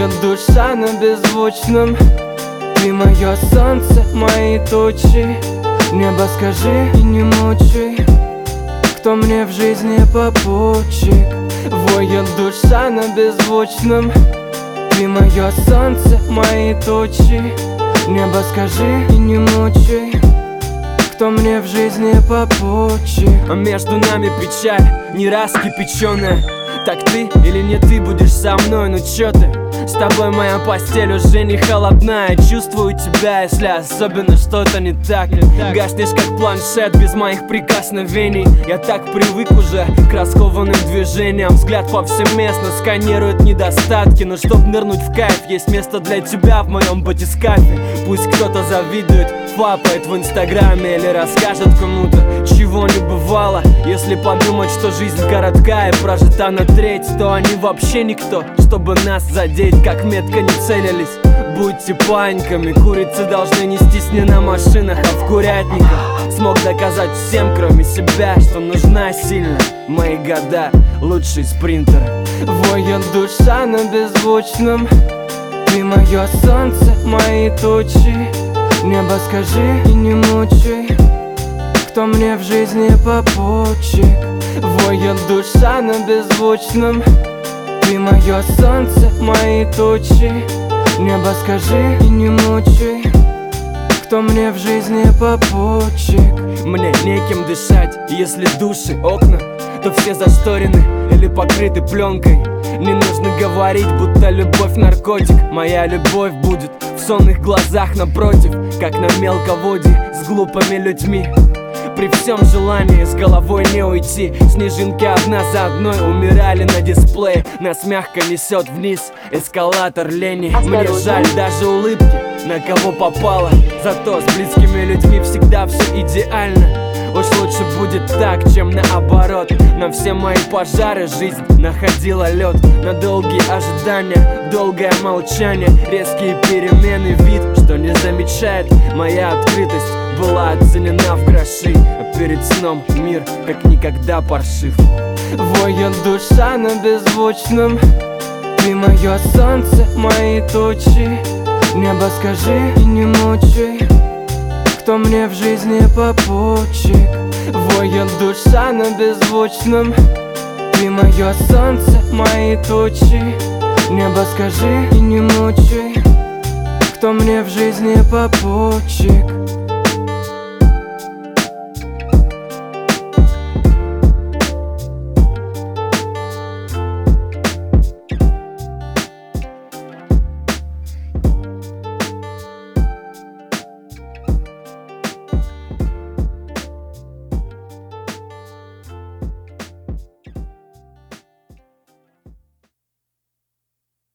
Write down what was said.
Воет душа на беззвучном. Ты мое солнце, мои тучи. Небо, скажи и не мучай, кто мне в жизни попутчик. Воет душа на беззвучном. Ты мое солнце, мои тучи. Небо, скажи и не мучай, кто мне в жизни попутчик. А между нами печаль, не раз кипяченая. Так ты или не ты будешь со мной, ну чё ты? С тобой моя постель уже не холодная. Чувствую тебя, если особенно что-то не так. Гаснешь как планшет без моих прикосновений. Я так привык уже к раскованным движениям. Взгляд повсеместно сканирует недостатки. Но чтоб нырнуть в кайф, есть место для тебя в моем батискафе. Пусть кто-то завидует, фапает в инстаграме или расскажет кому-то, чего не бывало. Если подумать, что жизнь короткая и прожита на треть, то они вообще никто, чтобы нас задеть, как метко не целились. Будьте паньками, курицы должны нестись не на машинах, а в курятниках. Смог доказать всем, кроме себя, что нужна сильно. Мои года лучший спринтер. Воет душа на беззвучном. Ты мое солнце, мои тучи. Небо, скажи и не мучай, кто мне в жизни попутчик. Воет душа на беззвучном. Ты мое солнце, мои тучи. Небо, скажи и не мучай, кто мне в жизни попутчик. Мне неким дышать, если души, окна, то все зашторены или покрыты пленкой. Не нужно говорить, будто любовь наркотик. Моя любовь будет в сонных глазах напротив, как на мелководье с глупыми людьми. При всем желании с головой не уйти, снежинки одна за одной умирали на дисплее. Нас мягко несет вниз эскалатор лени. Мне жаль даже улыбки, на кого попало. Зато с близкими людьми всегда все идеально. Уж лучше будет так, чем наоборот. На все мои пожары жизнь находила лед. На долгие ожидания, долгое молчание, резкие перемены, вид, что не замечает. Моя открытость была оценена в гроши, а перед сном мир как никогда паршив. Воет душа на беззвучном. Ты мое солнце, мои тучи. Небо, скажи и не мучай, кто мне в жизни попутчик. Воет душа на беззвучном. Ты мое солнце, мои тучи. Небо, скажи и не мучай, кто мне в жизни попутчик.